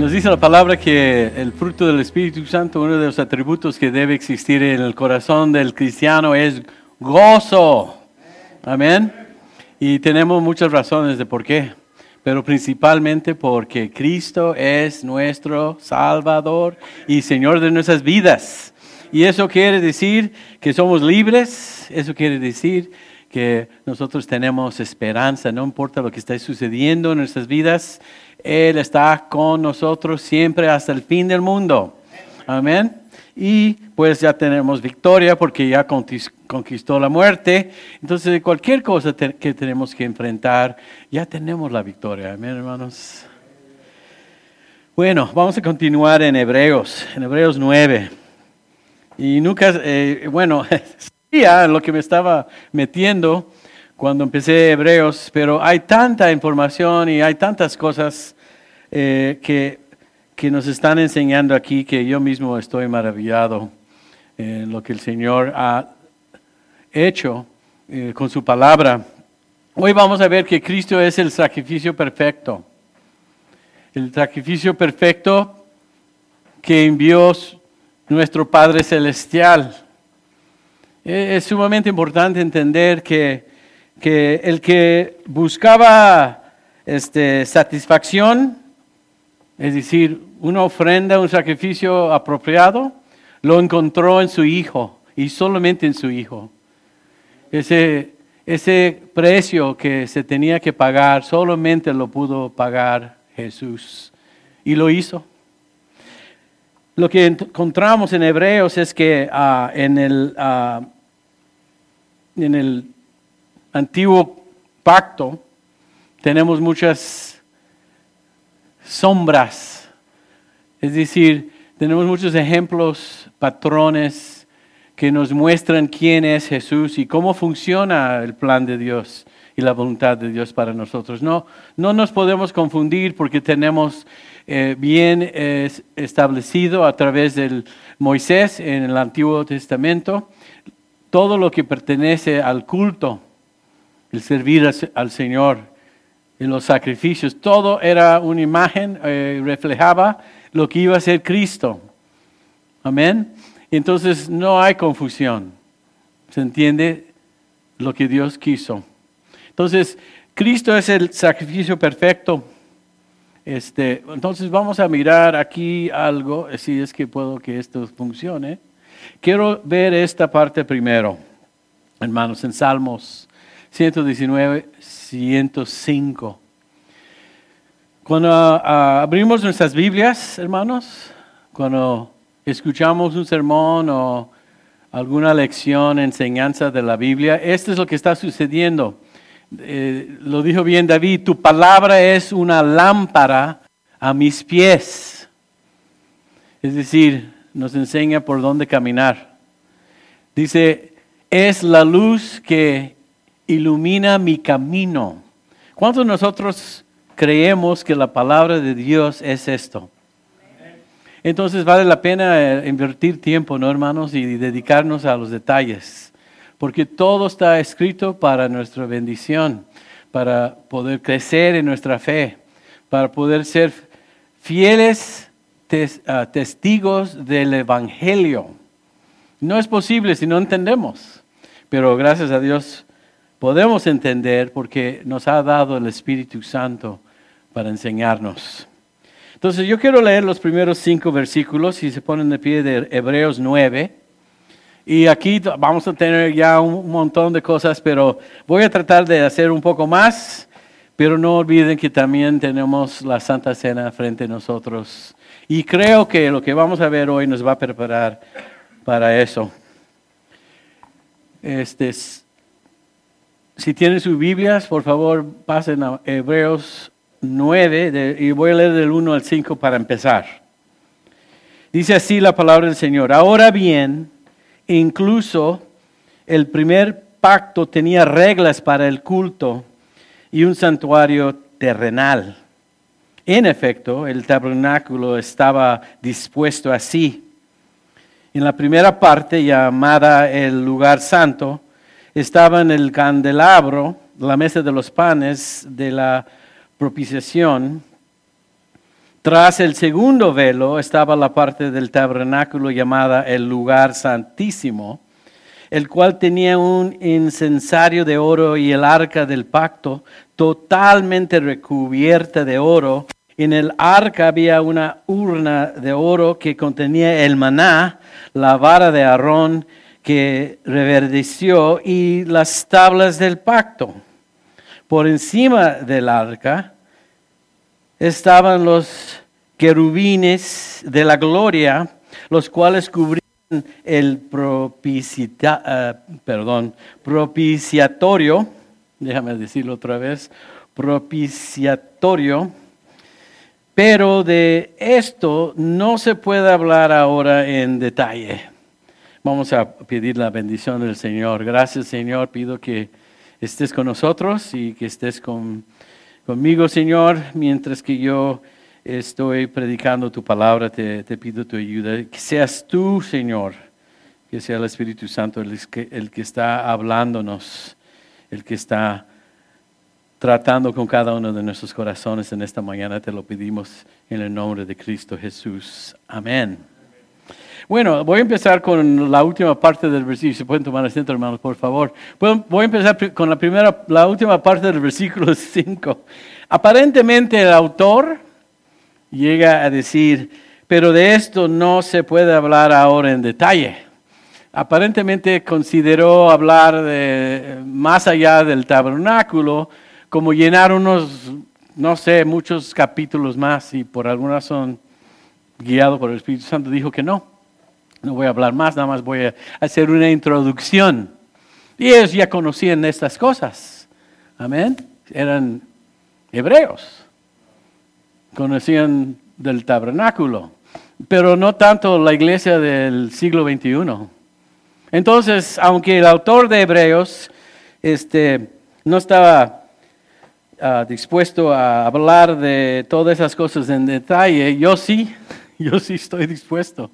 Nos dice la palabra que el fruto del Espíritu Santo, uno de los atributos que debe existir en el corazón del cristiano es gozo. Amén. Y tenemos muchas razones de por qué, pero principalmente porque Cristo es nuestro Salvador y Señor de nuestras vidas. Y eso quiere decir que somos libres, eso quiere decir que nosotros tenemos esperanza, no importa lo que esté sucediendo en nuestras vidas, Él está con nosotros siempre hasta el fin del mundo. Amén. Y pues ya tenemos victoria porque ya conquistó la muerte. Entonces cualquier cosa que tenemos que enfrentar, ya tenemos la victoria. Amén, hermanos. Bueno, vamos a continuar en Hebreos 9. Y nunca, sabía lo que me estaba metiendo cuando empecé Hebreos, pero hay tanta información y hay tantas cosas que nos están enseñando aquí que yo mismo estoy maravillado en lo que el Señor ha hecho con su palabra. Hoy vamos a ver que Cristo es el sacrificio perfecto. El sacrificio perfecto que envió nuestro Padre Celestial. Es sumamente importante entender que el que buscaba satisfacción, es decir, una ofrenda, un sacrificio apropiado, lo encontró en su Hijo y solamente en su Hijo. Ese precio que se tenía que pagar, solamente lo pudo pagar Jesús y lo hizo. Lo que encontramos en Hebreos es que en el antiguo pacto tenemos muchas sombras, es decir, tenemos muchos ejemplos, patrones que nos muestran quién es Jesús y cómo funciona el plan de Dios y la voluntad de Dios para nosotros. No nos podemos confundir porque tenemos bien establecido a través del Moisés en el Antiguo Testamento todo lo que pertenece al culto, el servir al Señor. En los sacrificios, todo era una imagen, reflejaba lo que iba a ser Cristo. Amén. Entonces no hay confusión. ¿Se entiende lo que Dios quiso? Entonces, Cristo es el sacrificio perfecto. Entonces vamos a mirar aquí algo, si es que puedo que esto funcione. Quiero ver esta parte primero, hermanos, en Salmos 119, 105. Cuando abrimos nuestras Biblias, hermanos, cuando escuchamos un sermón o alguna lección, enseñanza de la Biblia, esto es lo que está sucediendo. Lo dijo bien David, tu palabra es una lámpara a mis pies. Es decir, nos enseña por dónde caminar. Dice, es la luz que ilumina mi camino. ¿Cuántos de nosotros creemos que la palabra de Dios es esto? Entonces vale la pena invertir tiempo, ¿no, hermanos? Y dedicarnos a los detalles. Porque todo está escrito para nuestra bendición, para poder crecer en nuestra fe, para poder ser fieles testigos del Evangelio. No es posible si no entendemos, pero gracias a Dios podemos entender porque nos ha dado el Espíritu Santo para enseñarnos. Entonces yo quiero leer los primeros 5 versículos, si se ponen de pie, de Hebreos 9. Y aquí vamos a tener ya un montón de cosas, pero voy a tratar de hacer un poco más, pero no olviden que también tenemos la Santa Cena frente a nosotros. Y creo que lo que vamos a ver hoy nos va a preparar para eso. Si tienen sus Biblias, por favor, pasen a Hebreos 9, y voy a leer del 1 al 5 para empezar. Dice así la palabra del Señor. Ahora bien, incluso el primer pacto tenía reglas para el culto y un santuario terrenal. En efecto, el tabernáculo estaba dispuesto así. En la primera parte, llamada el lugar santo, estaba en el candelabro, la mesa de los panes de la propiciación, Tras el segundo velo estaba la parte del tabernáculo llamada el lugar santísimo, el cual tenía un incensario de oro y el arca del pacto totalmente recubierta de oro. En el arca había una urna de oro que contenía el maná, la vara de Aarón que reverdeció y las tablas del pacto. Por encima del arca estaban los querubines de la gloria, los cuales cubrían el propiciatorio, déjame decirlo otra vez, propiciatorio, pero de esto no se puede hablar ahora en detalle. Vamos a pedir la bendición del Señor. Gracias, Señor, pido que estés con nosotros y que estés conmigo, Señor, mientras que yo estoy predicando tu palabra, te pido tu ayuda. Que seas tú, Señor, que sea el Espíritu Santo el que está hablándonos, el que está tratando con cada uno de nuestros corazones en esta mañana. Te lo pedimos en el nombre de Cristo Jesús. Amén. Bueno, voy a empezar con la última parte del versículo. ¿Se pueden tomar asiento, hermanos, por favor? Voy a empezar con la última parte del versículo 5. Aparentemente el autor llega a decir, pero de esto no se puede hablar ahora en detalle. Aparentemente consideró hablar de más allá del tabernáculo, como llenar unos, no sé, muchos capítulos más, y por alguna razón, guiado por el Espíritu Santo, dijo que no voy a hablar más, nada más voy a hacer una introducción. Y ellos ya conocían estas cosas. Amén. Eran hebreos. Conocían del tabernáculo, pero no tanto la iglesia del siglo XXI. Entonces, aunque el autor de Hebreos no estaba dispuesto a hablar de todas esas cosas en detalle, yo sí estoy dispuesto.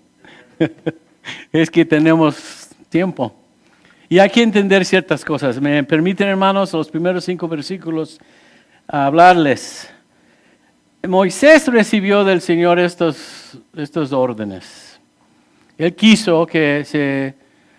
Es que tenemos tiempo y hay que entender ciertas cosas. Me permiten, hermanos, los primeros 5 versículos a hablarles. Moisés recibió del Señor estos órdenes. Él quiso que se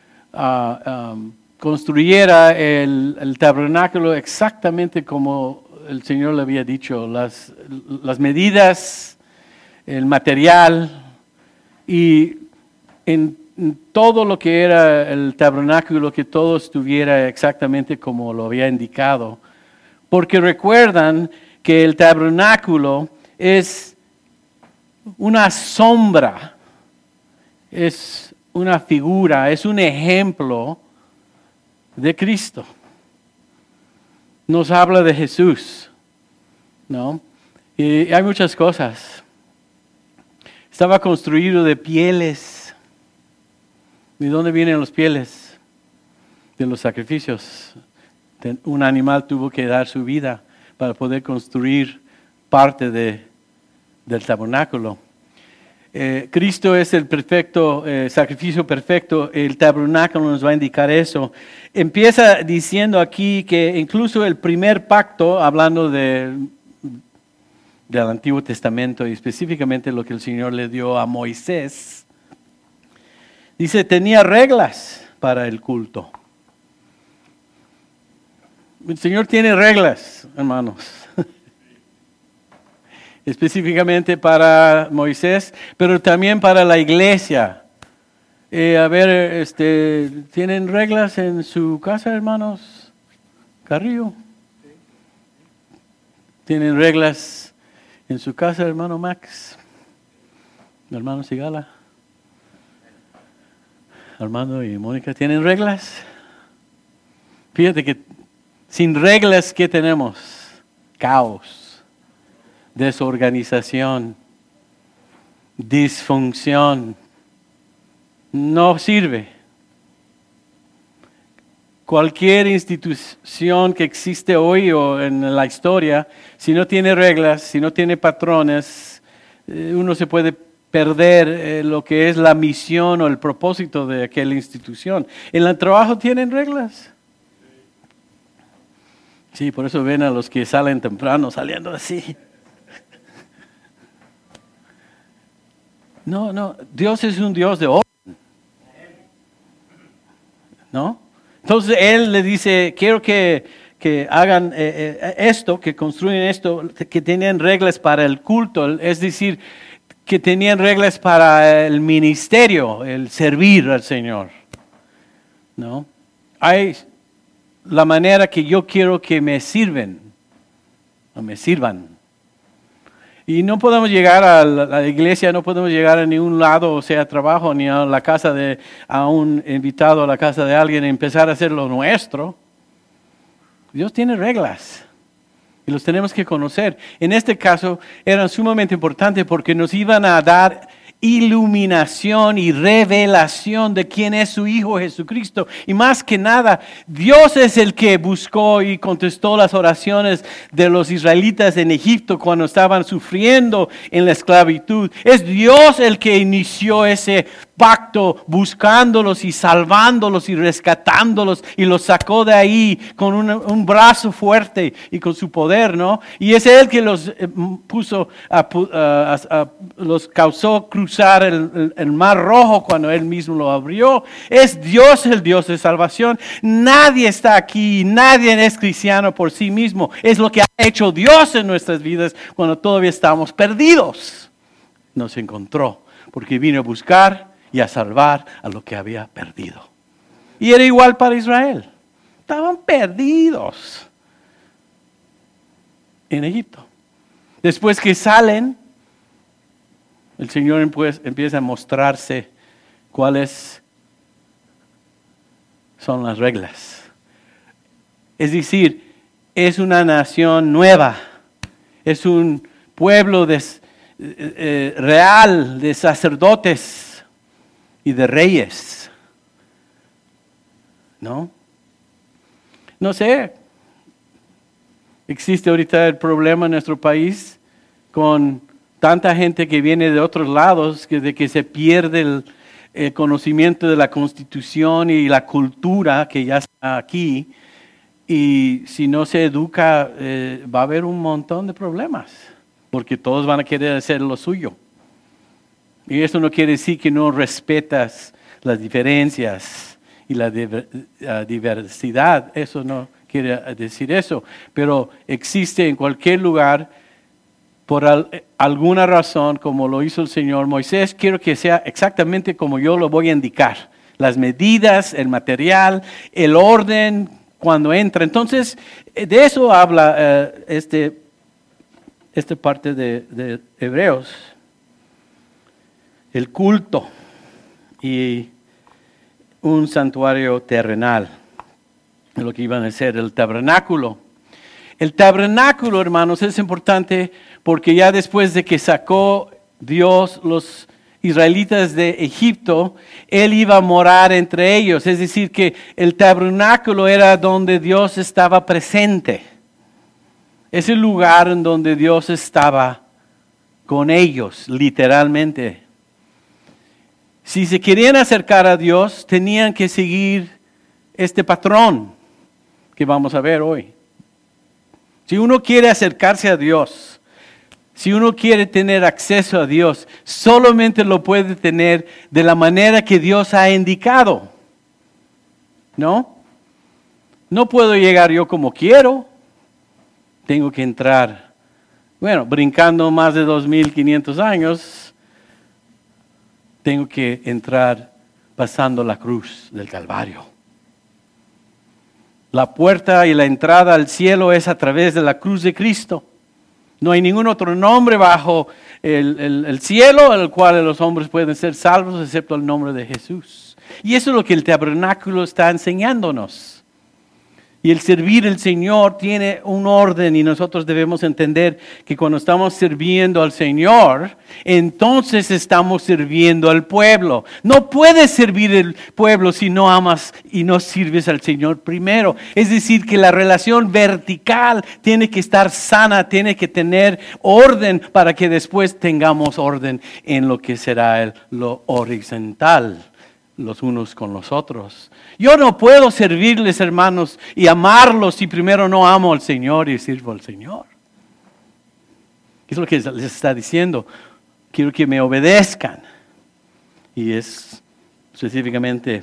construyera el tabernáculo exactamente como el Señor le había dicho. Las medidas, el material y en todo lo que era el tabernáculo, que todo estuviera exactamente como lo había indicado. Porque recuerdan que el tabernáculo es una sombra, es una figura, es un ejemplo de Cristo. Nos habla de Jesús, ¿no? Y hay muchas cosas. Estaba construido de pieles. ¿De dónde vienen los pieles? De los sacrificios. Un animal tuvo que dar su vida para poder construir parte del tabernáculo. Cristo es el perfecto sacrificio perfecto. El tabernáculo nos va a indicar eso. Empieza diciendo aquí que incluso el primer pacto, hablando del Antiguo Testamento y específicamente lo que el Señor le dio a Moisés, dice, tenía reglas para el culto. El Señor tiene reglas, hermanos. Específicamente para Moisés, pero también para la iglesia. ¿Tienen reglas en su casa, hermanos? Carrillo. ¿Tienen reglas en su casa, hermano Max? Hermano Sigala. Armando y Mónica, ¿tienen reglas? Fíjate que sin reglas, ¿qué tenemos? Caos, desorganización, disfunción. No sirve. Cualquier institución que existe hoy o en la historia, si no tiene reglas, si no tiene patrones, uno se puede perder lo que es la misión o el propósito de aquella institución. ¿En el trabajo tienen reglas? Sí, por eso ven a los que salen temprano saliendo así. No, Dios es un Dios de orden, ¿no? Entonces Él le dice, quiero que hagan esto, que construyen esto, que tenían reglas para el culto, es decir, que tenían reglas para el ministerio, el servir al Señor, ¿no? Hay la manera que yo quiero que me sirven, o me sirvan. Y no podemos llegar a la iglesia, no podemos llegar a ningún lado, o sea, trabajo, ni a la casa a un invitado a la casa de alguien y empezar a hacer lo nuestro. Dios tiene reglas y los tenemos que conocer. En este caso eran sumamente importantes porque nos iban a dar iluminación y revelación de quién es su Hijo Jesucristo. Y más que nada, Dios es el que buscó y contestó las oraciones de los israelitas en Egipto cuando estaban sufriendo en la esclavitud. Es Dios el que inició ese pacto buscándolos y salvándolos y rescatándolos y los sacó de ahí con un brazo fuerte y con su poder, ¿no? Y es Él que los los causó cruzar el mar rojo cuando Él mismo lo abrió. Es Dios el Dios de salvación. Nadie está aquí, nadie es cristiano por sí mismo. Es lo que ha hecho Dios en nuestras vidas cuando todavía estamos perdidos. Nos encontró porque vino a buscar y a salvar a lo que había perdido. Y era igual para Israel. Estaban perdidos en Egipto. Después que salen, el Señor empieza a mostrarse cuáles son las reglas. Es decir, es una nación nueva, es un pueblo real de sacerdotes y de reyes, ¿no? No sé, existe ahorita el problema en nuestro país con tanta gente que viene de otros lados, de que se pierde el conocimiento de la Constitución y la cultura que ya está aquí, y si no se educa va a haber un montón de problemas, porque todos van a querer hacer lo suyo. Y eso no quiere decir que no respetas las diferencias y la diversidad. Eso no quiere decir eso. Pero existe en cualquier lugar, por alguna razón, como lo hizo el Señor Moisés, quiero que sea exactamente como yo lo voy a indicar. Las medidas, el material, el orden, cuando entra. Entonces, de eso habla esta parte de Hebreos. El culto y un santuario terrenal, lo que iban a ser el tabernáculo. El tabernáculo, hermanos, es importante porque ya después de que sacó Dios los israelitas de Egipto, Él iba a morar entre ellos. Es decir, que el tabernáculo era donde Dios estaba presente. Es el lugar en donde Dios estaba con ellos, literalmente. Si se querían acercar a Dios, tenían que seguir este patrón que vamos a ver hoy. Si uno quiere acercarse a Dios, si uno quiere tener acceso a Dios, solamente lo puede tener de la manera que Dios ha indicado. ¿No? No puedo llegar yo como quiero. Tengo que entrar, brincando más de 2,500 años, tengo que entrar pasando la cruz del Calvario. La puerta y la entrada al cielo es a través de la cruz de Cristo. No hay ningún otro nombre bajo el cielo al cual los hombres pueden ser salvos excepto el nombre de Jesús. Y eso es lo que el tabernáculo está enseñándonos. Y el servir al Señor tiene un orden y nosotros debemos entender que cuando estamos sirviendo al Señor, entonces estamos sirviendo al pueblo. No puedes servir al pueblo si no amas y no sirves al Señor primero. Es decir, que la relación vertical tiene que estar sana, tiene que tener orden para que después tengamos orden en lo que será lo horizontal, los unos con los otros. Yo no puedo servirles, hermanos, y amarlos si primero no amo al Señor y sirvo al Señor. Es lo que les está diciendo. Quiero que me obedezcan. y es específicamente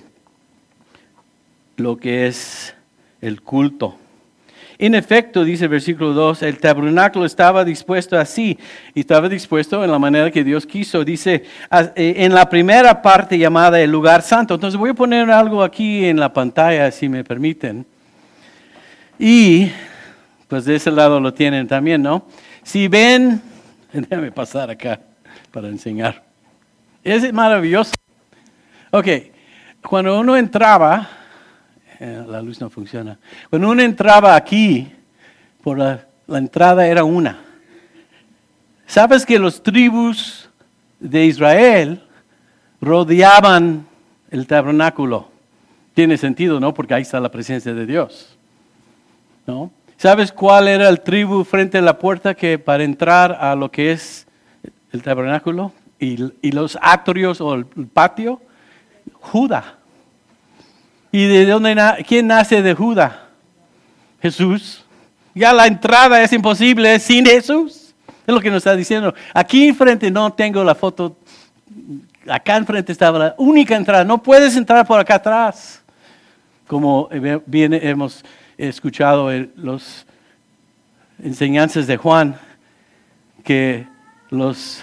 lo que es el culto. En efecto, dice el versículo 2, el tabernáculo estaba dispuesto así, y estaba dispuesto en la manera que Dios quiso. Dice, en la primera parte llamada el lugar santo. Entonces voy a poner algo aquí en la pantalla, si me permiten. Y, pues de ese lado lo tienen también, ¿no? Si ven, déjame pasar acá para enseñar. Es maravilloso. Ok, cuando uno entraba... la luz no funciona. Cuando uno entraba aquí, por la entrada era una. ¿Sabes que los tribus de Israel rodeaban el tabernáculo? Tiene sentido, ¿no? Porque ahí está la presencia de Dios, ¿no? ¿Sabes cuál era el tribu frente a la puerta que para entrar a lo que es el tabernáculo y los atrios o el patio? Judá. ¿Y de dónde quién nace de Judá? Jesús. Ya la entrada es imposible sin Jesús. Es lo que nos está diciendo. Aquí enfrente no tengo la foto. Acá enfrente estaba la única entrada. No puedes entrar por acá atrás. Como bien hemos escuchado las enseñanzas de Juan, que los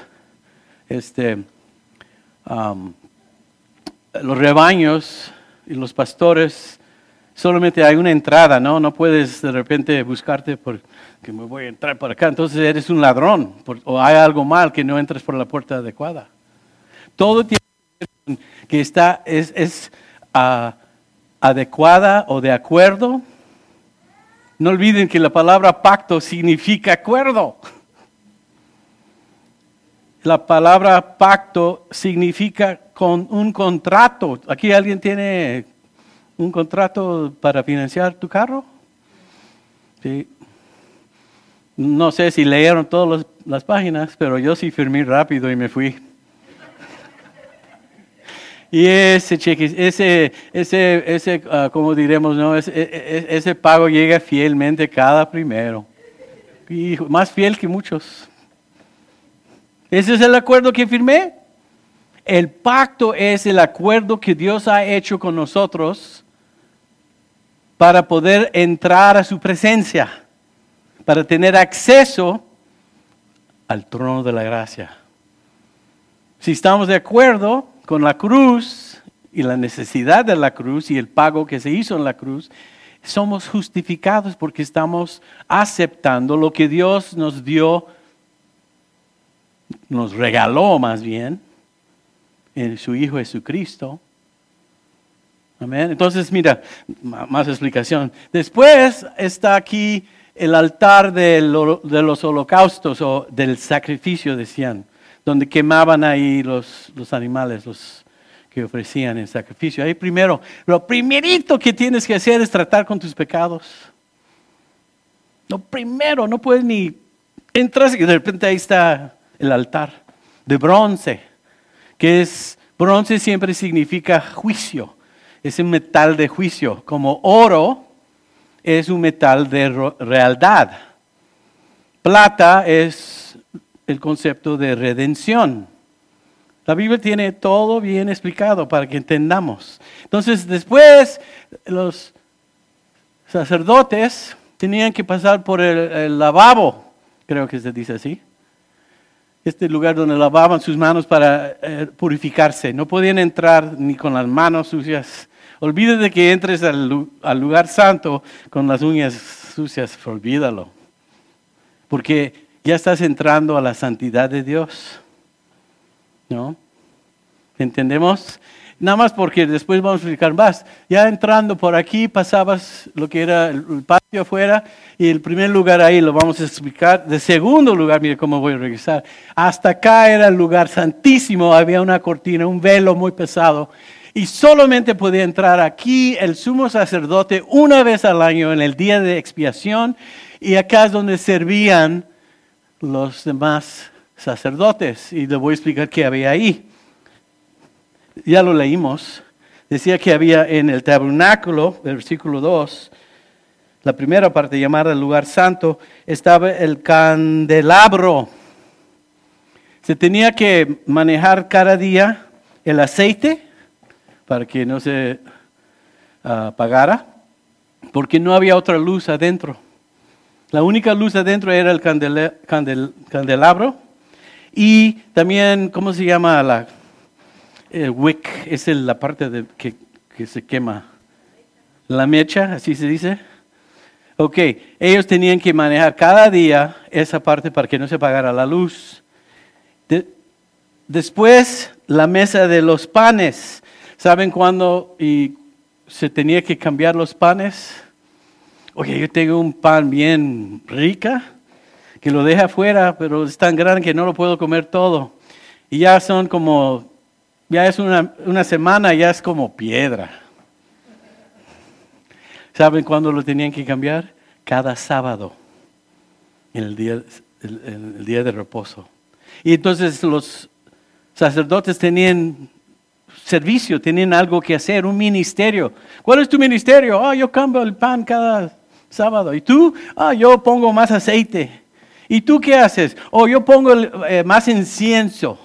rebaños y los pastores, solamente hay una entrada, ¿no? No puedes de repente buscarte porque me voy a entrar por acá. Entonces eres un ladrón o hay algo mal que no entres por la puerta adecuada. Todo tiene que es adecuada o de acuerdo. No olviden que la palabra pacto significa acuerdo. La palabra pacto significa con un contrato. ¿Aquí alguien tiene un contrato para financiar tu carro? Sí. No sé si leyeron todas las páginas, pero yo sí firmé rápido y me fui. Y ese cheque, como diremos, ¿no? Ese pago llega fielmente cada primero. Y más fiel que muchos. ¿Ese es el acuerdo que firmé? El pacto es el acuerdo que Dios ha hecho con nosotros para poder entrar a su presencia, para tener acceso al trono de la gracia. Si estamos de acuerdo con la cruz y la necesidad de la cruz y el pago que se hizo en la cruz, somos justificados porque estamos aceptando lo que Dios nos dio, nos regaló más bien, en su Hijo Jesucristo. Amén. Entonces, mira, más explicación. Después está aquí el altar de los holocaustos o del sacrificio, decían, donde quemaban ahí los animales, los que ofrecían el sacrificio. Ahí primero, lo primerito que tienes que hacer es tratar con tus pecados. Lo primero, no puedes ni entrar y de repente ahí está el altar de bronce, que es, bronce siempre significa juicio, es un metal de juicio, como oro es un metal de realidad. Plata es el concepto de redención. La Biblia tiene todo bien explicado para que entendamos. Entonces, después los sacerdotes tenían que pasar por el lavabo, creo que se dice así. Este lugar donde lavaban sus manos para purificarse. No podían entrar ni con las manos sucias. Olvídate que entres al lugar santo con las uñas sucias, olvídalo. Porque ya estás entrando a la santidad de Dios. ¿No? ¿Entendemos? Nada más porque después vamos a explicar más. Ya entrando por aquí pasabas lo que era el patio afuera y el primer lugar ahí lo vamos a explicar. De segundo lugar, mire cómo voy a regresar. Hasta acá era el lugar santísimo, había una cortina, un velo muy pesado y solamente podía entrar aquí el sumo sacerdote una vez al año en el día de expiación y acá es donde servían los demás sacerdotes y le voy a explicar qué había ahí. Ya lo leímos, decía que había en el tabernáculo, el versículo 2, la primera parte llamada el lugar santo, estaba el candelabro. Se tenía que manejar cada día el aceite para que no se apagara, porque no había otra luz adentro. La única luz adentro era el candelabro y también, ¿cómo se llama? El wick, es la parte que se quema. La mecha, así se dice. Ok, ellos tenían que manejar cada día esa parte para que no se apagara la luz. Después, la mesa de los panes. ¿Saben cuándo se tenía que cambiar los panes? Oye, yo tengo un pan bien rica, que lo deja afuera, pero es tan grande que no lo puedo comer todo. Y ya es una semana, ya es como piedra. ¿Saben cuándo lo tenían que cambiar? Cada sábado, en el día de reposo. Y entonces los sacerdotes tenían servicio, tenían algo que hacer, un ministerio. ¿Cuál es tu ministerio? Yo cambio el pan cada sábado. ¿Y tú? Yo pongo más aceite. ¿Y tú qué haces? Yo pongo más incienso.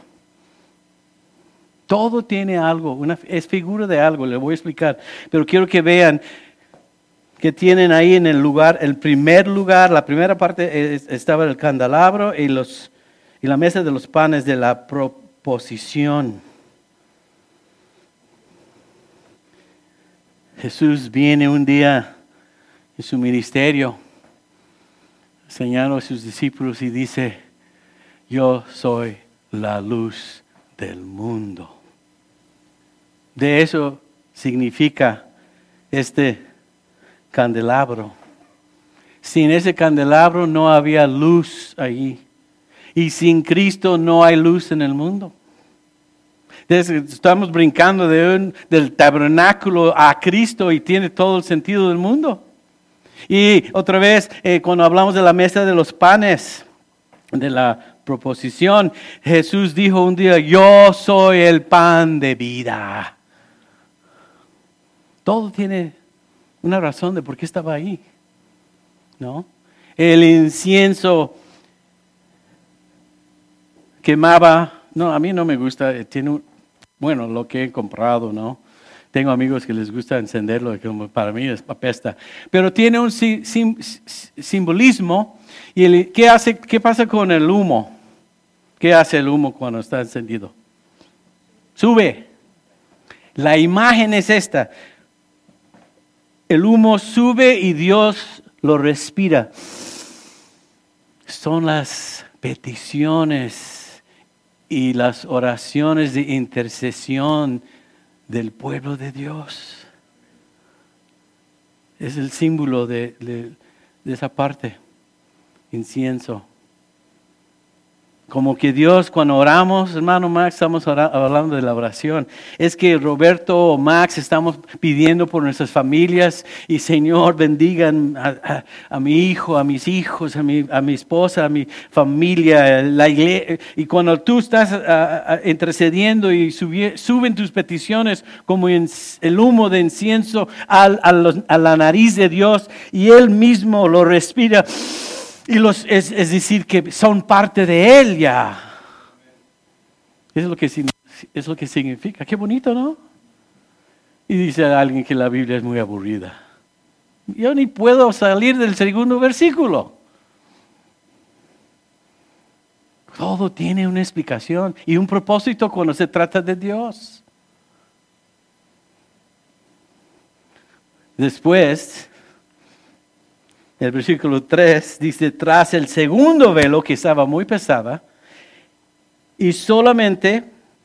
Todo tiene algo, es figura de algo, le voy a explicar. Pero quiero que vean que tienen ahí en el primer lugar, la primera parte estaba el candelabro y la mesa de los panes de la proposición. Jesús viene un día en su ministerio, enseñando a sus discípulos y dice, yo soy la luz del mundo. De eso significa este candelabro. Sin ese candelabro no había luz allí. Y sin Cristo no hay luz en el mundo. Estamos brincando del tabernáculo a Cristo y tiene todo el sentido del mundo. Y otra vez, cuando hablamos de la mesa de los panes, de la proposición, Jesús dijo un día, yo soy el pan de vida. Todo tiene una razón de por qué estaba ahí, ¿no? El incienso quemaba, a mí no me gusta, lo que he comprado, ¿no? Tengo amigos que les gusta encenderlo, como para mí es apesta. Pero tiene un simbolismo. ¿Y qué pasa con el humo? ¿Qué hace el humo cuando está encendido? Sube. La imagen es esta. El humo sube y Dios lo respira. Son las peticiones y las oraciones de intercesión del pueblo de Dios. Es el símbolo de esa parte, incienso. Como que Dios, cuando oramos, hermano Max, estamos hablando de la oración. Es que Roberto o Max estamos pidiendo por nuestras familias y Señor bendigan a mi hijo, a mis hijos, a mi esposa, a mi familia, la iglesia. Y cuando tú estás intercediendo y suben tus peticiones como el humo de incienso a la nariz de Dios y Él mismo lo respira. Y es decir, que son parte de Él ya. Es lo que significa. Qué bonito, ¿no? Y dice alguien que la Biblia es muy aburrida. Yo ni puedo salir del segundo versículo. Todo tiene una explicación y un propósito cuando se trata de Dios. Después, el versículo 3 dice, tras el segundo velo que estaba muy pesada, y solamente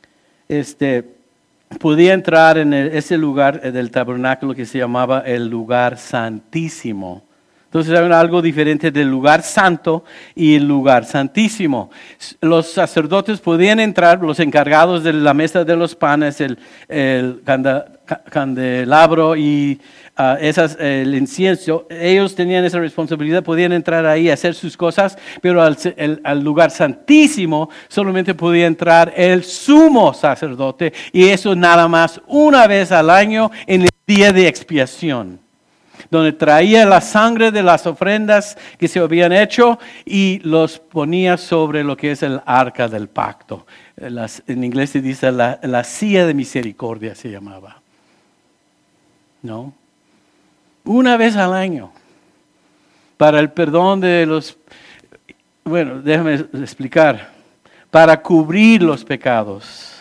podía entrar en ese lugar del tabernáculo que se llamaba el lugar santísimo. Entonces hay algo diferente del lugar santo y el lugar santísimo. Los sacerdotes podían entrar, los encargados de la mesa de los panes, el candelabro y el incienso, ellos tenían esa responsabilidad, podían entrar ahí a hacer sus cosas, pero al lugar santísimo solamente podía entrar el sumo sacerdote, y eso nada más una vez al año en el día de expiación, donde traía la sangre de las ofrendas que se habían hecho y los ponía sobre lo que es el arca del pacto. en inglés se dice la silla de misericordia se llamaba. ¿No? Una vez al año. Para el perdón de los... Bueno, déjame explicar. Para cubrir los pecados.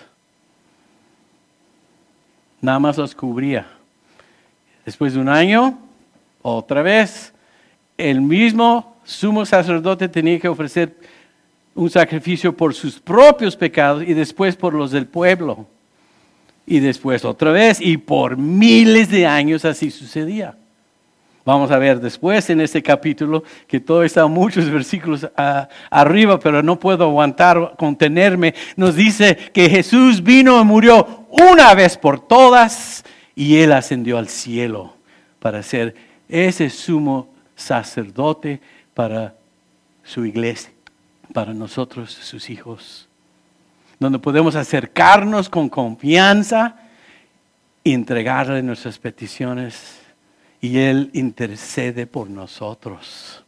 Nada más los cubría. Después de un año, otra vez, el mismo sumo sacerdote tenía que ofrecer un sacrificio por sus propios pecados y después por los del pueblo. Y después otra vez, y por miles de años así sucedía. Vamos a ver después en este capítulo, que todo está muchos versículos arriba, pero no puedo aguantar, contenerme. Nos dice que Jesús vino y murió una vez por todas, y Él ascendió al cielo para ser ese sumo sacerdote para su iglesia, para nosotros, sus hijos, donde podemos acercarnos con confianza y entregarle nuestras peticiones, y Él intercede por nosotros.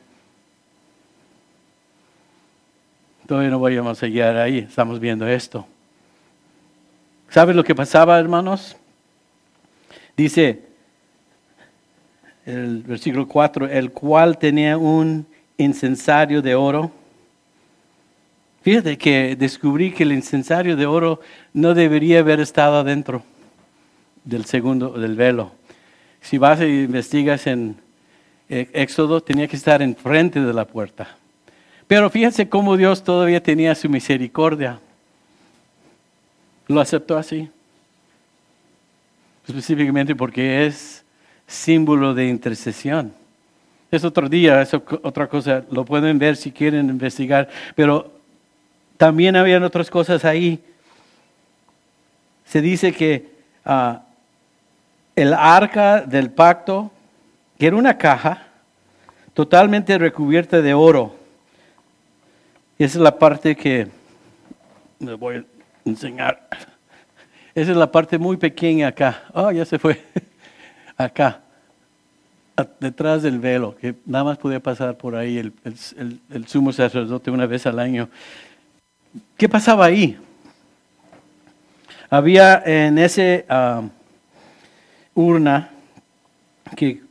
Todavía no vayamos a llegar ahí, estamos viendo esto. ¿Sabes lo que pasaba, hermanos? Dice el versículo 4, el cual tenía un incensario de oro. Fíjate que descubrí que el incensario de oro no debería haber estado adentro del velo. Si vas e investigas en Éxodo, tenía que estar enfrente de la puerta. Pero fíjense cómo Dios todavía tenía su misericordia. Lo aceptó así. Específicamente porque es símbolo de intercesión. Es otro día, es otra cosa, lo pueden ver si quieren investigar, pero también habían otras cosas ahí. Se dice que el arca del pacto, que era una caja totalmente recubierta de oro. Esa es la parte que les voy a enseñar. Esa es la parte muy pequeña acá. Oh, ya se fue. Acá. Detrás del velo, que nada más podía pasar por ahí el sumo sacerdote una vez al año. ¿Qué pasaba ahí? Había en ese urna que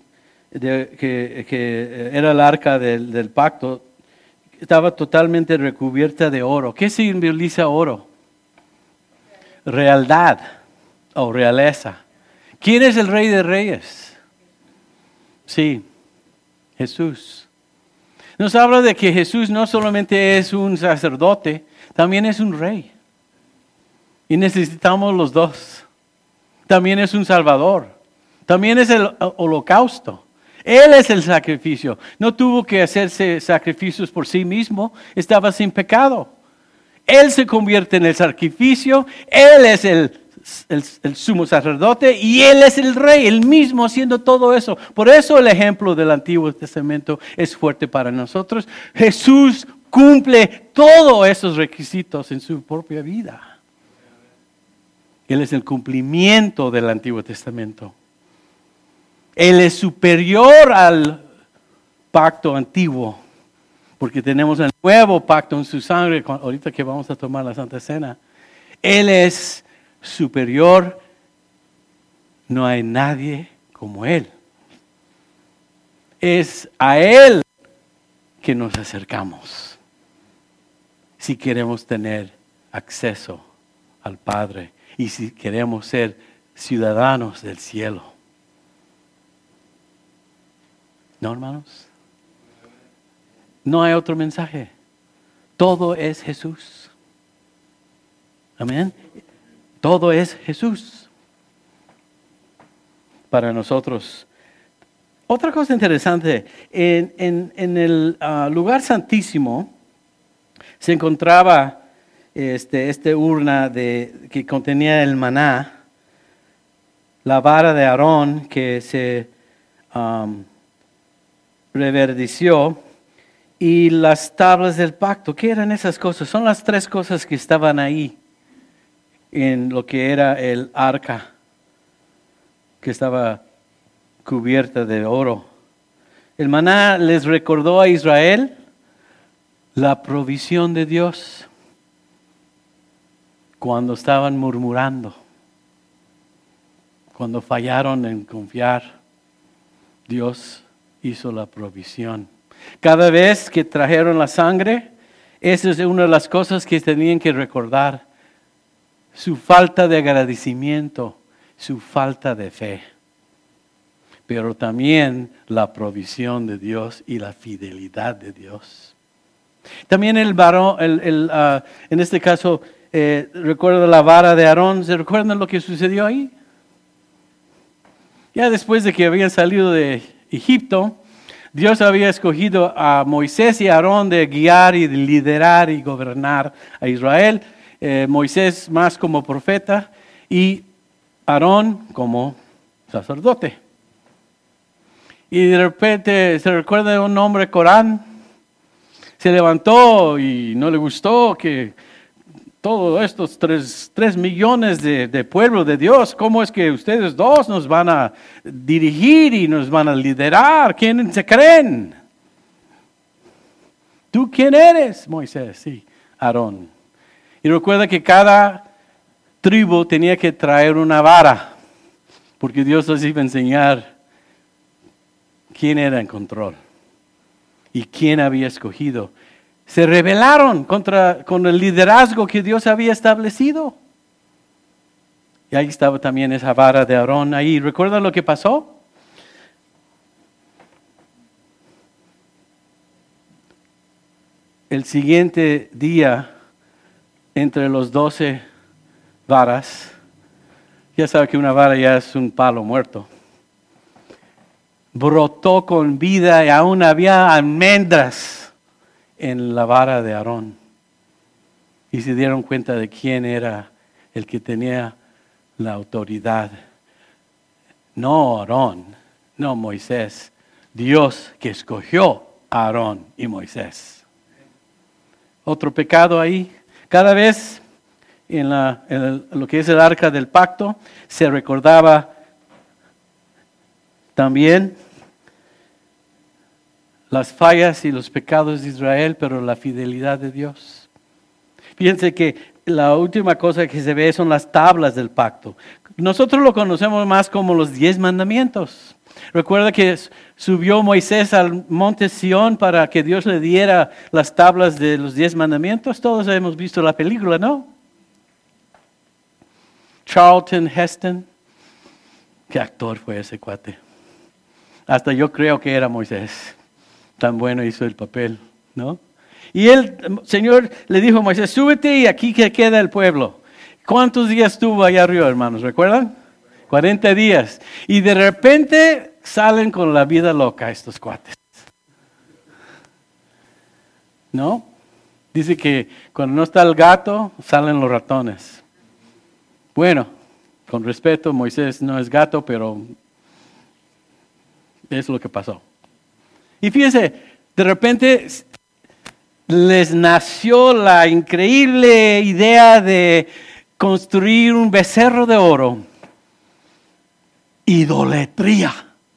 era el arca del pacto, estaba totalmente recubierta de oro. ¿Qué simboliza oro? Realidad o realeza. ¿Quién es el Rey de Reyes? Sí, Jesús. Nos habla de que Jesús no solamente es un sacerdote, también es un rey. Y necesitamos los dos. También es un salvador. También es el holocausto. Él es el sacrificio. No tuvo que hacerse sacrificios por sí mismo. Estaba sin pecado. Él se convierte en el sacrificio. Él es el sumo sacerdote y Él es el rey, Él mismo haciendo todo eso. Por eso el ejemplo del Antiguo Testamento es fuerte para nosotros. Jesús cumple todos esos requisitos en su propia vida. Él es el cumplimiento del Antiguo Testamento. Él es superior al pacto antiguo, porque tenemos el nuevo pacto en su sangre, ahorita que vamos a tomar la Santa Cena. Él es superior, no hay nadie como Él. Es a Él que nos acercamos si queremos tener acceso al Padre y si queremos ser ciudadanos del cielo. ¿No, hermanos? No hay otro mensaje. Todo es Jesús. Amén. Todo es Jesús para nosotros. Otra cosa interesante, en el lugar santísimo se encontraba este urna que contenía el maná, la vara de Aarón que se reverdeció y las tablas del pacto. ¿Qué eran esas cosas? Son las tres cosas que estaban ahí en lo que era el arca, que estaba cubierta de oro. El maná les recordó a Israel la provisión de Dios. cuando estaban murmurando, cuando fallaron en confiar, Dios hizo la provisión. Cada vez que trajeron la sangre, esa es una de las cosas que tenían que recordar. Su falta de agradecimiento, su falta de fe. Pero también la provisión de Dios y la fidelidad de Dios. También el varón, en este caso, recuerda la vara de Aarón. ¿Se recuerdan lo que sucedió ahí? Ya después de que habían salido de Egipto, Dios había escogido a Moisés y a Aarón de guiar y de liderar y gobernar a Israel. Moisés más como profeta y Aarón como sacerdote. Y de repente se recuerda de un hombre, Corán, se levantó y no le gustó que todos estos 3 millones de pueblo de Dios, ¿cómo es que ustedes dos nos van a dirigir y nos van a liderar? ¿Quién se creen? ¿Tú quién eres, Moisés? Sí, Aarón. Y recuerda que cada tribu tenía que traer una vara, porque Dios les iba a enseñar quién era en control y quién había escogido. Se rebelaron con el liderazgo que Dios había establecido. Y ahí estaba también esa vara de Aarón ahí. ¿Recuerdan lo que pasó? El siguiente día, entre los 12 varas, ya sabe que una vara ya es un palo muerto, brotó con vida y aún había almendras en la vara de Aarón. Y se dieron cuenta de quién era el que tenía la autoridad. No Aarón, no Moisés. Dios que escogió a Aarón y Moisés. Otro pecado ahí. Cada vez en lo que es el arca del pacto se recordaba también las fallas y los pecados de Israel, pero la fidelidad de Dios. Fíjense que la última cosa que se ve son las tablas del pacto. Nosotros lo conocemos más como los 10 mandamientos. Recuerda que subió Moisés al monte Sión para que Dios le diera las tablas de los 10 mandamientos. Todos hemos visto la película, ¿no? Charlton Heston. ¿Qué actor fue ese cuate? Hasta yo creo que era Moisés. Tan bueno hizo el papel, ¿no? Y el Señor le dijo a Moisés, súbete y aquí que queda el pueblo. ¿Cuántos días estuvo allá arriba, hermanos? ¿Recuerdan? 40 días. Y de repente salen con la vida loca estos cuates. ¿No? Dice que cuando no está el gato, salen los ratones. Bueno, con respeto, Moisés no es gato, pero es lo que pasó. Y fíjense, de repente les nació la increíble idea de construir un becerro de oro. Idolatría.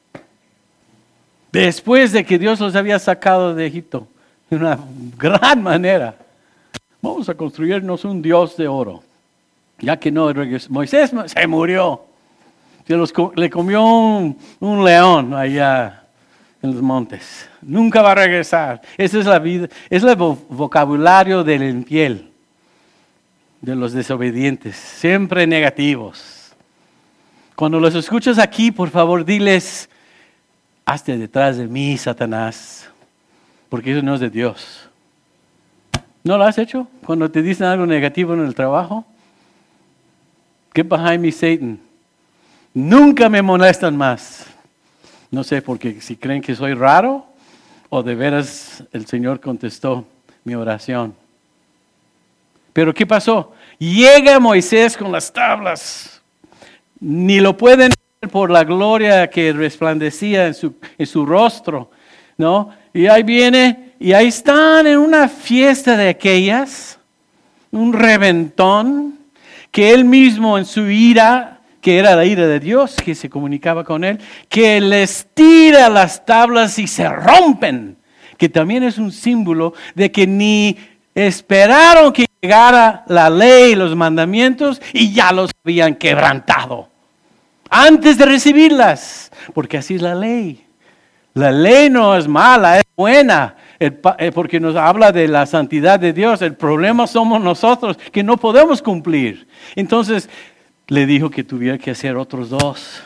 Después de que Dios los había sacado de Egipto de una gran manera. Vamos a construirnos un dios de oro. Ya que no regresó. Moisés se murió. Le comió un león allá en los montes. Nunca va a regresar. Esa es la vida, es el vocabulario del infiel, de los desobedientes, siempre negativos. Cuando los escuchas aquí, por favor, diles, hazte detrás de mí, Satanás, porque eso no es de Dios. ¿No lo has hecho? Cuando te dicen algo negativo en el trabajo, get behind me, Satan. Nunca me molestan más. No sé, porque si creen que soy raro o de veras el Señor contestó mi oración. Pero ¿qué pasó? Llega Moisés con las tablas. Ni lo pueden ver por la gloria que resplandecía en su rostro, ¿no? Y ahí viene, y ahí están en una fiesta de aquellas, un reventón, que él mismo en su ira, que era la ira de Dios, que se comunicaba con él, que les tira las tablas y se rompen, que también es un símbolo de que ni esperaron que llegara la ley, los mandamientos, y ya los habían quebrantado. Antes de recibirlas, porque así es la ley. La ley no es mala, es buena, porque nos habla de la santidad de Dios. El problema somos nosotros, que no podemos cumplir. Entonces, le dijo que tuviera que hacer otros 2.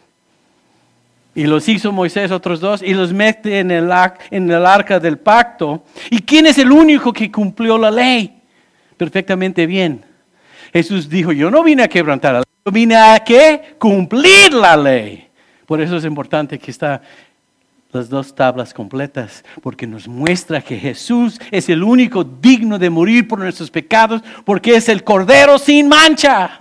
Y los hizo Moisés otros 2 y los mete en el arca del pacto. ¿Y quién es el único que cumplió la ley perfectamente bien? Jesús dijo, yo no vine a quebrantar la ley, yo vine a ¿qué? Cumplir la ley. Por eso es importante que están las 2 tablas completas, porque nos muestra que Jesús es el único digno de morir por nuestros pecados, porque es el Cordero sin mancha.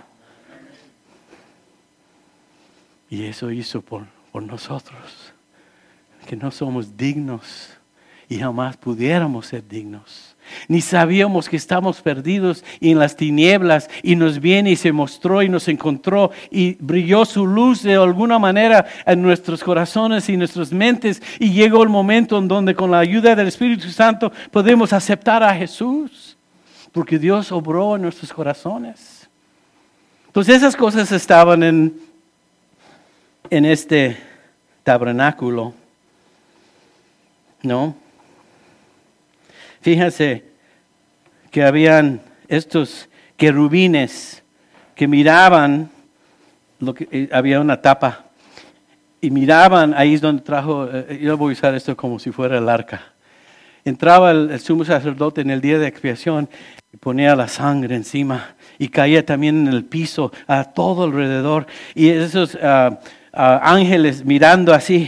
Y eso hizo por nosotros, que no somos dignos y jamás pudiéramos ser dignos. Ni sabíamos que estamos perdidos en las tinieblas y nos viene y se mostró y nos encontró y brilló su luz de alguna manera en nuestros corazones y nuestras mentes, y llegó el momento en donde con la ayuda del Espíritu Santo podemos aceptar a Jesús, porque Dios obró en nuestros corazones. Entonces esas cosas estaban en este tabernáculo, ¿no? Fíjense que habían estos querubines que miraban, había una tapa, y miraban, ahí es donde yo voy a usar esto como si fuera el arca. Entraba el sumo sacerdote en el día de expiación y ponía la sangre encima y caía también en el piso a todo alrededor, y esos ángeles mirando así,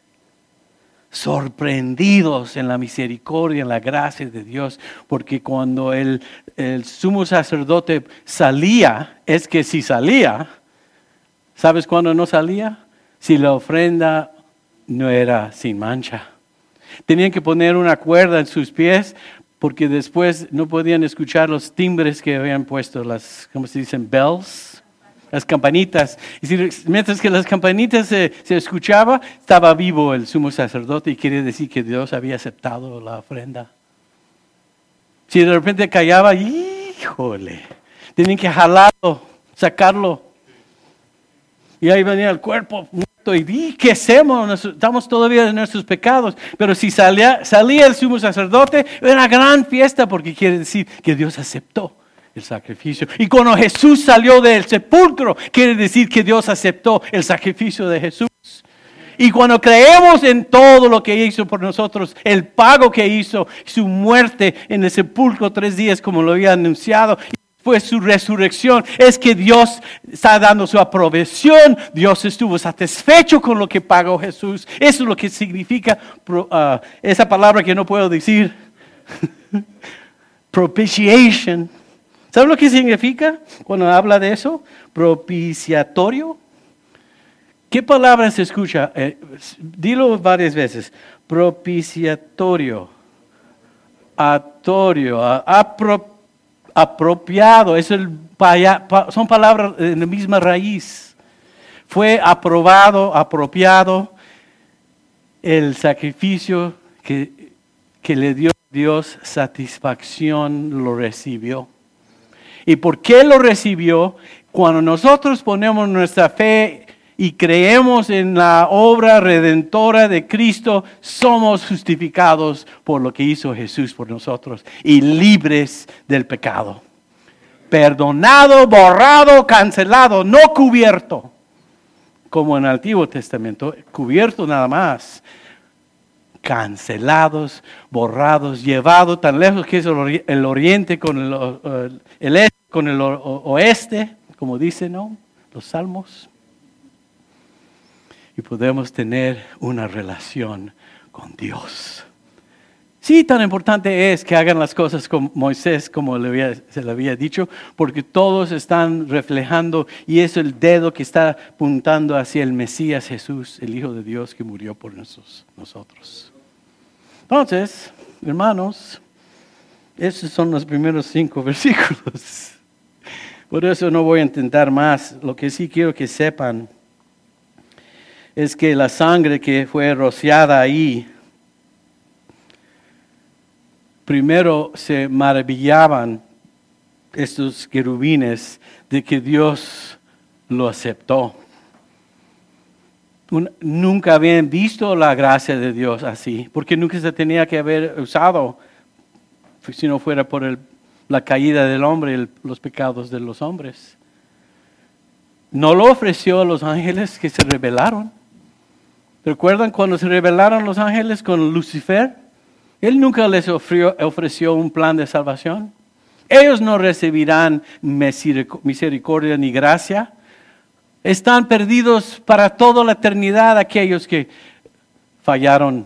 sorprendidos en la misericordia, en la gracia de Dios, porque cuando el sumo sacerdote salía, es que si salía, ¿sabes cuándo no salía? Si la ofrenda no era sin mancha. Tenían que poner una cuerda en sus pies, porque después no podían escuchar los timbres que habían puesto, ¿cómo se dicen? Bells. Las campanitas. Y mientras que las campanitas se escuchaba, estaba vivo el sumo sacerdote, y quiere decir que Dios había aceptado la ofrenda. Si de repente callaba, híjole, tenían que jalarlo, sacarlo. Y ahí venía el cuerpo muerto y ¿qué hacemos? Estamos todavía en nuestros pecados. Pero si salía el sumo sacerdote, era una gran fiesta, porque quiere decir que Dios aceptó el sacrificio. Y cuando Jesús salió del sepulcro, quiere decir que Dios aceptó el sacrificio de Jesús. Y cuando creemos en todo lo que hizo por nosotros, el pago que hizo, su muerte en el sepulcro 3 días como lo había anunciado, y después su resurrección, es que Dios está dando su aprobación. Dios estuvo satisfecho con lo que pagó Jesús. Eso es lo que significa esa palabra que no puedo decir. Propitiation. ¿Sabe lo que significa cuando habla de eso? Propiciatorio. ¿Qué palabra se escucha? Dilo varias veces. Propiciatorio. Atorio. Apropiado. Son palabras de la misma raíz. Fue aprobado, apropiado el sacrificio que le dio Dios satisfacción, lo recibió. ¿Y por qué lo recibió? Cuando nosotros ponemos nuestra fe y creemos en la obra redentora de Cristo, somos justificados por lo que hizo Jesús por nosotros y libres del pecado. Perdonado, borrado, cancelado, no cubierto, como en el Antiguo Testamento, cubierto nada más. Cancelados, borrados, llevados tan lejos que es el oriente con el este con el oeste, como dicen, ¿no? Los salmos. Y podemos tener una relación con Dios. Sí, tan importante es que hagan las cosas con Moisés, como se le había dicho, porque todos están reflejando, y es el dedo que está apuntando hacia el Mesías Jesús, el Hijo de Dios que murió por nosotros. Entonces, hermanos, esos son los primeros 5 versículos. Por eso no voy a intentar más. Lo que sí quiero que sepan es que la sangre que fue rociada ahí, primero se maravillaban estos querubines de que Dios lo aceptó. Nunca habían visto la gracia de Dios así, porque nunca se tenía que haber usado si no fuera por la caída del hombre y los pecados de los hombres. No lo ofreció a los ángeles que se rebelaron. ¿Recuerdan cuando se rebelaron los ángeles con Lucifer? Él nunca les ofreció un plan de salvación. Ellos no recibirán misericordia ni gracia. Están perdidos para toda la eternidad aquellos que fallaron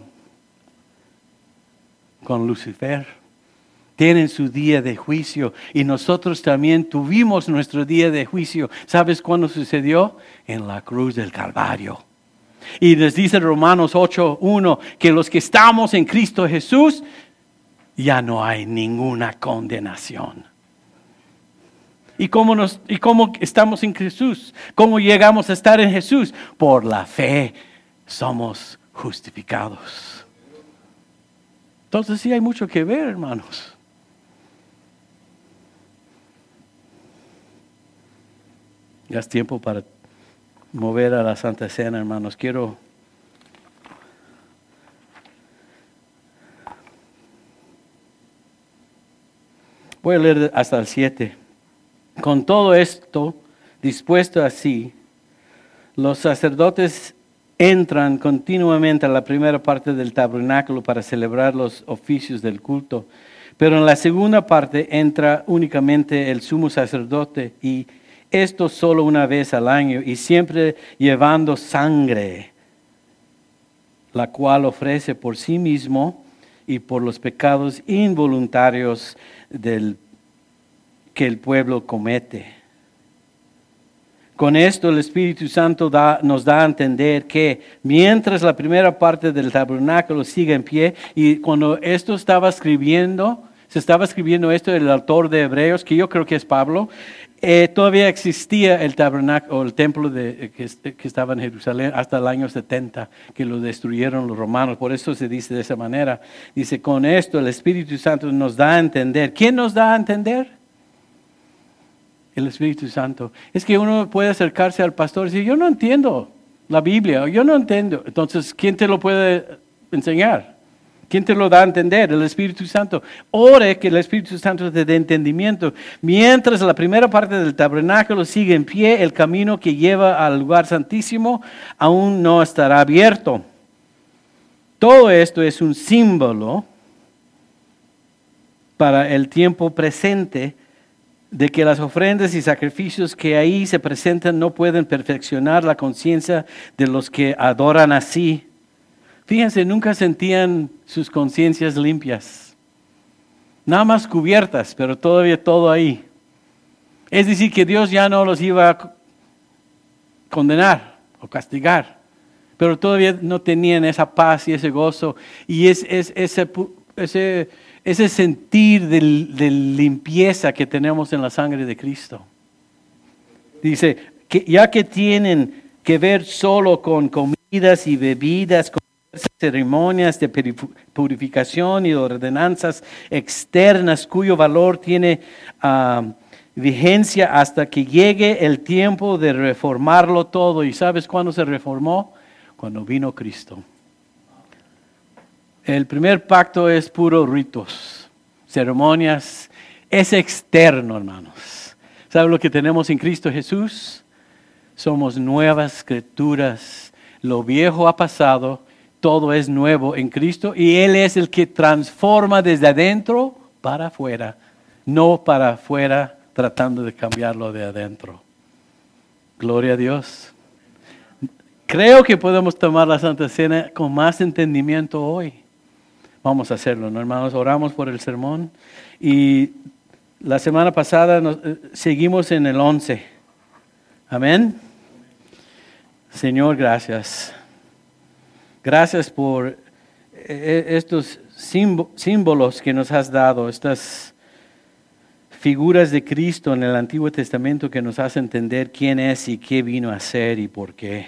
con Lucifer. Tienen su día de juicio y nosotros también tuvimos nuestro día de juicio. ¿Sabes cuándo sucedió? En la cruz del Calvario. Y les dice Romanos 8:1 que los que estamos en Cristo Jesús ya no hay ninguna condenación. ¿Y cómo estamos en Jesús? ¿Cómo llegamos a estar en Jesús? Por la fe somos justificados. Entonces sí hay mucho que ver, hermanos. Ya es tiempo para mover a la Santa Cena, hermanos. Voy a leer hasta el 7. Con todo esto dispuesto así, los sacerdotes entran continuamente a la primera parte del tabernáculo para celebrar los oficios del culto. Pero en la segunda parte entra únicamente el sumo sacerdote, y esto solo una vez al año, y siempre llevando sangre, la cual ofrece por sí mismo y por los pecados involuntarios que el pueblo comete. Con esto el Espíritu Santo nos da a entender que mientras la primera parte del tabernáculo sigue en pie, y cuando se estaba escribiendo esto, el autor de Hebreos, que yo creo que es Pablo, todavía existía el tabernáculo, el templo que estaba en Jerusalén hasta el año 70, que lo destruyeron los romanos. Por eso se dice de esa manera. Dice, con esto el Espíritu Santo nos da a entender. ¿Quién nos da a entender? El Espíritu Santo. Es que uno puede acercarse al pastor y decir, yo no entiendo la Biblia, yo no entiendo. Entonces, ¿quién te lo puede enseñar? ¿Quién te lo da a entender? El Espíritu Santo. Ore que el Espíritu Santo te dé entendimiento. Mientras la primera parte del tabernáculo sigue en pie, el camino que lleva al lugar santísimo aún no estará abierto. Todo esto es un símbolo para el tiempo presente de que las ofrendas y sacrificios que ahí se presentan no pueden perfeccionar la conciencia de los que adoran así. Fíjense, nunca sentían sus conciencias limpias, nada más cubiertas, pero todavía todo ahí. Es decir, que Dios ya no los iba a condenar o castigar, pero todavía no tenían esa paz y ese gozo y ese sentir de limpieza que tenemos en la sangre de Cristo. Dice, que ya que tienen que ver solo con comidas y bebidas, con ceremonias de purificación y ordenanzas externas cuyo valor tiene vigencia hasta que llegue el tiempo de reformarlo todo. ¿Y sabes cuándo se reformó? Cuando vino Cristo. El primer pacto es puro ritos, ceremonias, es externo, hermanos. ¿Saben lo que tenemos en Cristo Jesús? Somos nuevas criaturas. Lo viejo ha pasado, todo es nuevo en Cristo y Él es el que transforma desde adentro para afuera, no para afuera tratando de cambiarlo de adentro. Gloria a Dios. Creo que podemos tomar la Santa Cena con más entendimiento hoy. Vamos a hacerlo, ¿no, hermanos? Oramos por el sermón. Y la semana pasada seguimos en el 11. Amén. Señor, gracias. Gracias por estos símbolos que nos has dado, estas figuras de Cristo en el Antiguo Testamento que nos hacen entender quién es y qué vino a hacer y por qué.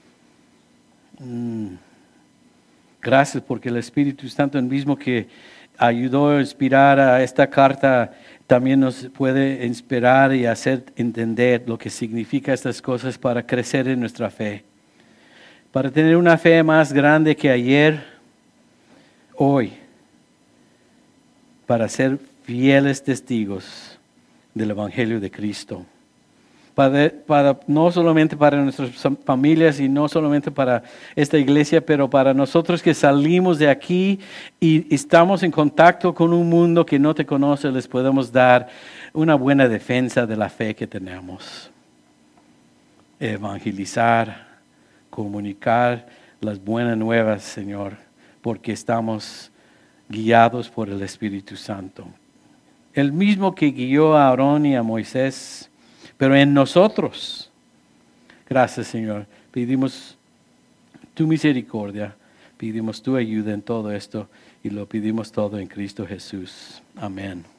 Gracias porque el Espíritu Santo, el mismo que ayudó a inspirar a esta carta, también nos puede inspirar y hacer entender lo que significa estas cosas para crecer en nuestra fe. Para tener una fe más grande que ayer, hoy, para ser fieles testigos del Evangelio de Cristo. No solamente para nuestras familias y no solamente para esta iglesia, pero para nosotros que salimos de aquí y estamos en contacto con un mundo que no te conoce, les podemos dar una buena defensa de la fe que tenemos. Evangelizar, comunicar las buenas nuevas, Señor, porque estamos guiados por el Espíritu Santo. El mismo que guió a Aarón y a Moisés, pero en nosotros. Gracias, Señor. Pedimos tu misericordia, pedimos tu ayuda en todo esto y lo pedimos todo en Cristo Jesús. Amén.